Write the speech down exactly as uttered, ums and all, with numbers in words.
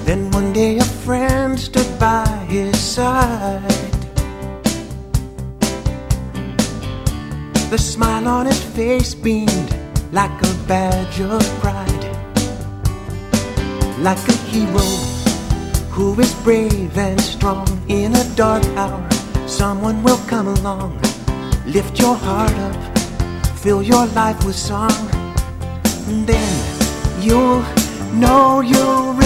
Then one day a friend stood by his side. The smile on his face beamed like a badge of pride. Like a hero who is brave and strong. In a dark hour, someone will come along. Lift your heart up, fill your life with song. And then you'll know you're